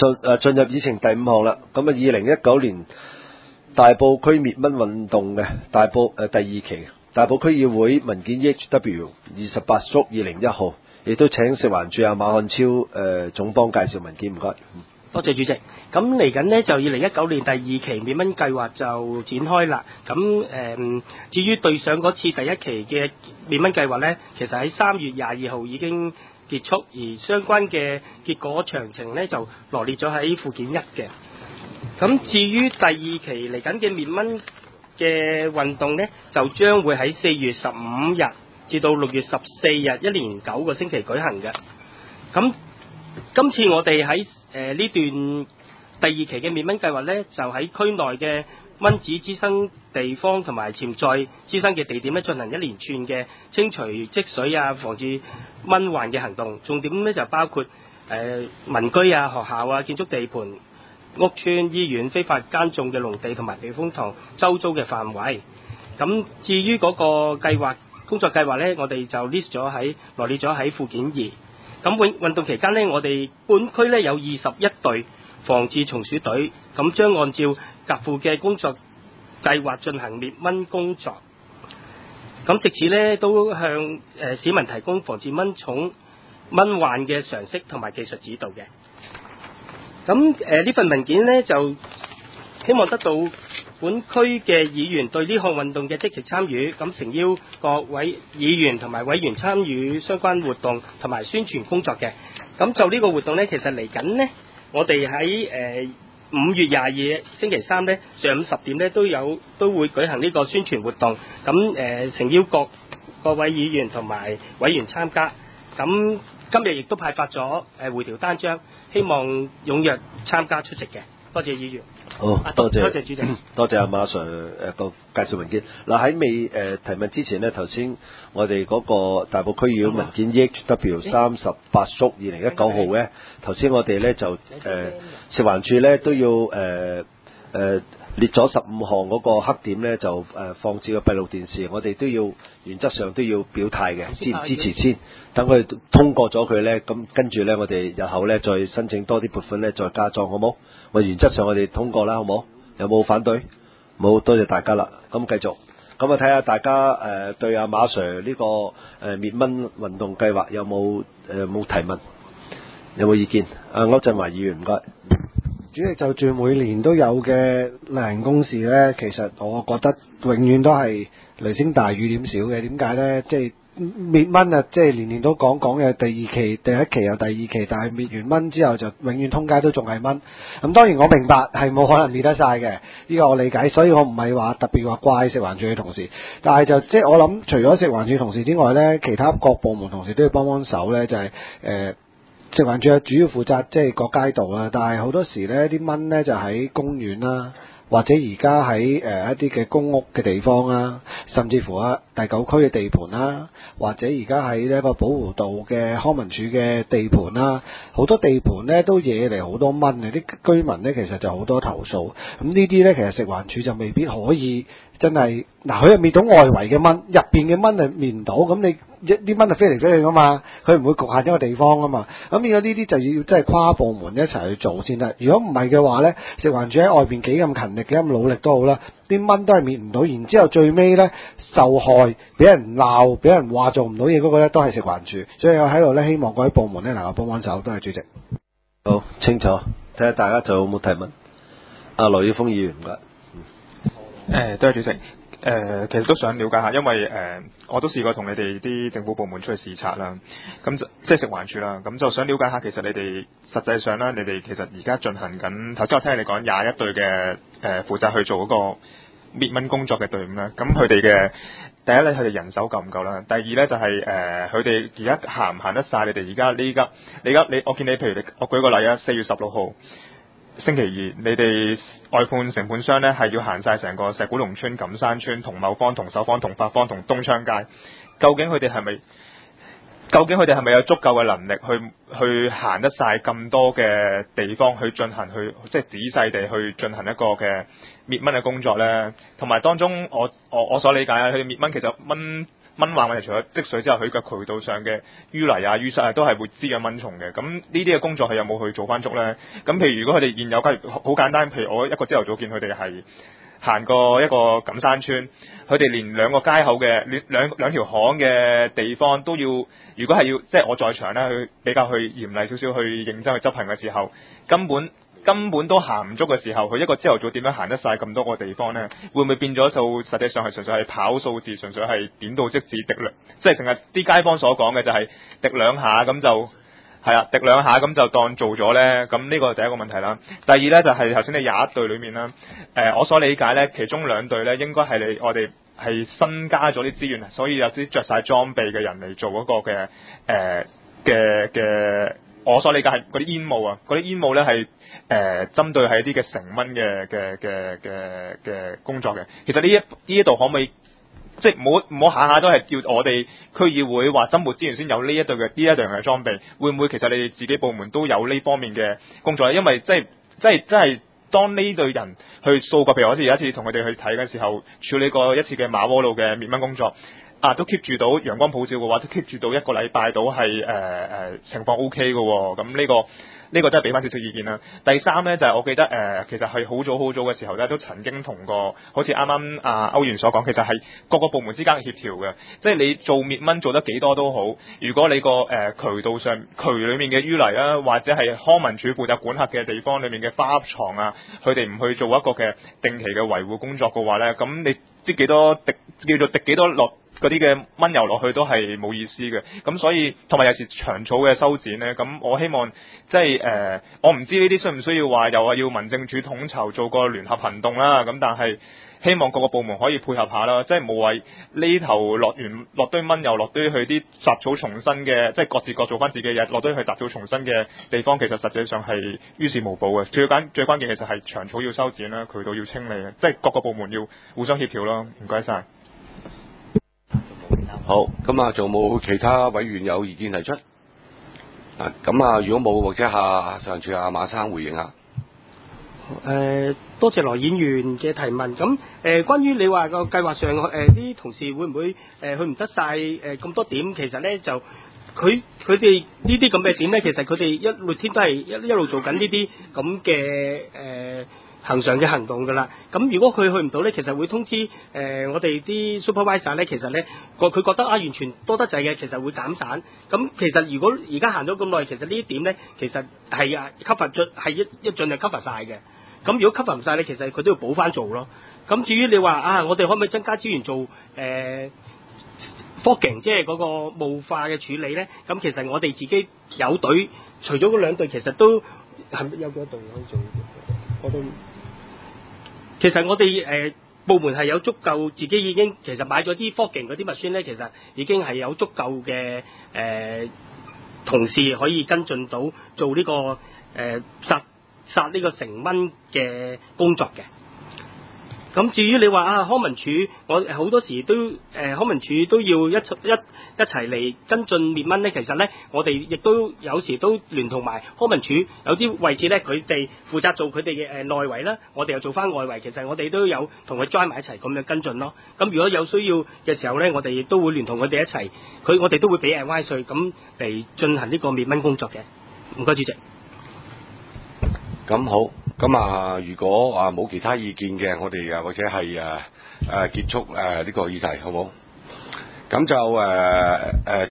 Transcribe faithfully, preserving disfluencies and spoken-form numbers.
進誒進入議程第五項啦。咁啊，二零一九年大埔區滅蚊運動嘅大埔誒、呃、第二期大埔區議會文件 E H W 二十八叔二零一號，亦都請食環署阿馬漢超誒、呃、總幫介紹文件，唔該。 多謝主席。咁嚟緊呢，就二零一九年第二期滅蚊計劃就展開啦。咁誒、嗯，至於對上嗰次第一期嘅滅蚊計劃呢，其實喺三月廿二號已經結束，而相關嘅結果詳情呢，就羅列咗喺附件一嘅。咁至於第二期嚟緊嘅滅蚊嘅運動呢，就將會喺四月十五日至到六月十四日，一連九個星期舉行嘅。咁今次我哋喺誒呢段第二期嘅滅蚊計劃呢，就喺區內嘅蚊子滋生地方同埋潛在滋生嘅地點咧，進行一連串嘅清除積水啊，防治蚊患嘅行動。重點呢，就包括誒、呃、民居啊、學校啊、建築地盤、屋邨、醫院、非法耕種嘅農地同埋避風塘周遭嘅範圍。咁至於嗰個計劃工作計劃呢，我哋就 list 咗喺羅列咗喺附件二。咁運運動期間呢，我哋本區呢有二十一隊防治松鼠隊，咁將按照甲附嘅工作計劃進行滅蚊工作。咁藉此呢，都向誒、呃、市民提供防治蚊蟲蚊患嘅常識同埋技術指導嘅。咁誒呢份文件呢，就希望得到本區嘅議員對呢項運動嘅積極參與，咁誠邀各位議員同埋委員參與相關活動同埋宣傳工作嘅。咁就呢個活動呢，其實嚟緊呢，我哋喺誒五月廿二星期三呢，上午十點呢都有都會舉行呢個宣傳活動。咁誒誠邀各各位議員同埋委員參加。咁今日亦都派發咗誒回條單張，希望踴躍參加出席嘅。多謝議員。 好，多謝， 多謝主席， 多謝阿馬 Sir 誒個介紹文件。嗱喺未誒提問之前呢，頭先我哋嗰個大埔區議會文件 E H W 三十八叔二零一九號咧，頭先我哋咧就誒、呃、食環署咧都要誒誒、呃呃、列咗十五項嗰個黑點咧，就誒、呃、放置個閉路電視，我哋都要原則上都要表態嘅，支唔支持先？等佢通過咗佢咧，咁跟住咧我哋日後咧再申請多啲撥款咧，再加裝好冇？我原則上我哋通過啦，好冇？有冇反對？冇，多謝大家啦。咁繼續，咁啊睇下大家誒、呃、對阿馬 Sir 呢、這個誒、呃、滅蚊運動計劃有冇誒冇提問？有冇意見？啊，區振華議員唔該。 主席，就住每年都有嘅例行公事呢，其實我覺得永遠都係雷聲大雨點少嘅。點解呢？即係滅蚊啊！即係年年都講講嘅第二期、第一期又第二期，但係滅完蚊之後就永遠通街都仲係蚊。咁當然我明白係冇可能滅得晒嘅，呢個我理解，所以我唔係話特別話怪食環署嘅同事，但係就即係我諗，除咗食環署同事之外呢，其他各部門同事都要幫幫手呢，就係、是、誒。呃食環署係主要負責即係個街道啦，但係好多時呢啲蚊呢就喺公園啦，或者而家喺誒一啲嘅公屋嘅地方啦，甚至乎啊第九區嘅地盤啦，或者而家喺呢一個保護道嘅康文署嘅地盤啦，好多地盤呢都惹嚟好多蚊啊！啲居民呢其實就好多投訴，咁呢啲呢其實食環署就未必可以真係嗱，佢係滅到外圍嘅蚊，入邊嘅蚊係滅唔到，咁你。一啲蚊就飛嚟飛去噶嘛，佢唔會局限一個地方噶嘛。咁變咗呢啲就要即係跨部門一齊去做先得。如果唔係嘅話呢，食環署喺外邊幾咁勤力幾咁努力都好啦，啲蚊都係滅唔到。然之後最尾呢，受害，俾人鬧，俾人話做唔到嘢嗰個呢，都係食環署。所以我喺度呢，希望各位部門呢能夠幫幫手，都係主席。 好清楚，睇下大家仲有冇提問。阿羅耀峰議員唔該。 誒，多謝主席。誒、呃，其實都想了解下，因為誒、呃，我都試過同你哋啲政府部門出去視察啦，咁就即係食環署啦，咁就想了解下，其實你哋實際上咧，你哋其實而家進行緊，頭先我聽你講廿一隊嘅誒負責去做嗰個滅蚊工作嘅隊伍啦，咁佢哋嘅第一咧，佢哋人手夠唔夠啦？第二咧就係、是、誒，佢哋而家行唔行得晒？你哋而家呢家，你而家你，我見你譬如你，我舉個例啊，四月十六號。星期二，你哋外判承判商呢係要行晒成個石鼓龍村、錦山村、同茂坊、同秀坊、同發坊、同東昌街，究竟佢哋係咪？究竟佢哋係咪有足夠嘅能力去去行得晒咁多嘅地方去進行去即係仔細地去進行一個嘅滅蚊嘅工作呢？同埋當中我我我所理解啊，佢哋滅蚊其實蚊蚊患問題除咗積水之後，佢嘅渠道上嘅淤泥啊、淤塞啊，都係會滋養蚊蟲嘅。咁呢啲嘅工作係有冇去做翻足咧？咁譬如如果佢哋現有，假如好簡單，譬如我一個朝頭早見佢哋係行過一個錦山村，佢哋連兩個街口嘅兩兩兩條巷嘅地方都要，如果係要即係我在場咧，去比較去嚴厲少少去認真去執行嘅時候，根本根本都行唔足嘅時候，佢一個朝頭早點樣行得晒咁多個地方咧？會唔會變咗就實際上係純粹係跑數字，純粹係點到即止滴兩，即係成日啲街坊所講嘅就係滴兩下咁就。係啊，滴兩下咁就當做咗咧，咁呢個係第一個問題啦。第二咧就係頭先你廿一隊裏面啦，誒、呃、我所理解咧，其中兩隊咧應該係你我哋係新加咗啲資源，所以有啲着晒裝備嘅人嚟做嗰個嘅誒嘅嘅，我所理解係嗰啲煙霧啊，嗰啲煙霧咧係誒針對係一啲嘅成蚊嘅嘅嘅嘅嘅工作嘅。其實呢一呢一度可唔可以？即係唔好唔好下下都係叫我哋區議會話增撥資源先有呢一隊嘅呢一隊嘅裝備，會唔會其實你哋自己部門都有呢方面嘅工作咧？因為即係即係即係當呢隊人去掃過，譬如我好似有一次同佢哋去睇嘅時候，處理過一次嘅馬窩路嘅滅蚊工作，啊都 keep 住到陽光普照嘅話，都 keep 住到一個禮拜到係誒誒情況 OK 嘅喎，咁呢個。呢個真係俾翻少少意見啦。第三呢，就係、是、我記得誒、呃，其實係好早好早嘅時候咧，都曾經同過，好似啱啱阿歐元所講，其實係各個部門之間嘅協調嘅。即係你做滅蚊做得幾多都好，如果你個誒、呃、渠道上渠裡面嘅淤泥啊，或者係康文署負責管轄嘅地方裡面嘅花床啊，佢哋唔去做一個嘅定期嘅維護工作嘅話呢，咁你知幾多滴叫做滴幾多落嗰啲嘅蚊油落去都係冇意思嘅。咁所以同埋有時長草嘅修剪呢，咁我希望即係誒、呃，我唔知呢啲需唔需要話又話要民政處統籌做個聯合行動啦。咁但係希望各個部門可以配合下啦，即係無謂呢頭落完落堆蚊又落堆去啲雜草叢生嘅，即係各自各做翻自己嘅嘢，落堆去雜草叢生嘅地方，其實實際上係於事無補嘅。最緊最關鍵其實係長草要修剪啦，渠道要清理嘅，即係各個部門要互相協調咯。唔該晒。 好，咁啊，仲冇其他委員有意見提出？啊，咁啊，如果冇，或者下上處阿馬生回應下。 誒、呃，多謝羅演員嘅提問。咁誒、呃，關於你話個計劃上，誒、呃、啲同事會唔會誒、呃、去唔得晒誒咁多點？其實咧就佢佢哋呢啲咁嘅點咧，其實佢哋一路天都係一一路做緊呢啲咁嘅誒恆常嘅行動㗎啦。咁如果佢去唔到咧，其實會通知誒、呃、我哋啲 supervisor 咧，其實咧個佢覺得啊完全多得滯嘅，其實會減散。咁其實如果而家行咗咁耐，其實呢啲點咧，其實係啊 cover 盡係一一盡係 cover 晒嘅。咁如果 cover 唔晒咧，其實佢都要補翻做咯。咁至於你話啊，我哋可唔可以增加資源做誒 fogging，即係嗰個霧化嘅處理咧？咁其實我哋自己有隊，除咗嗰兩隊，其實都係咪有幾多隊可以做？我都其實我哋誒、呃、部門係有足夠，自己已經其實買咗啲 fogging嗰啲物酸咧，其實已經係有足夠嘅誒、呃、同事可以跟進到做呢、這個誒、呃、殺殺呢個成蚊嘅工作嘅。咁至於你話啊康文署，我好多時都誒、呃、康文署都要一一一齊嚟跟進滅蚊咧。其實咧，我哋亦都有時都聯同埋康文署有啲位置咧，佢哋負責做佢哋嘅誒內圍啦，我哋又做翻外圍。其實我哋都有同佢 join 埋一齊咁樣跟進咯。咁如果有需要嘅時候咧，我哋亦都會聯同佢哋一齊，佢我哋都會俾 advice 咁嚟進行呢個滅蚊工作嘅。唔該，主席。 咁好，咁啊，如果啊冇其他意見嘅，我哋啊或者係誒誒結束誒呢個議題，好冇？咁就誒誒。呃呃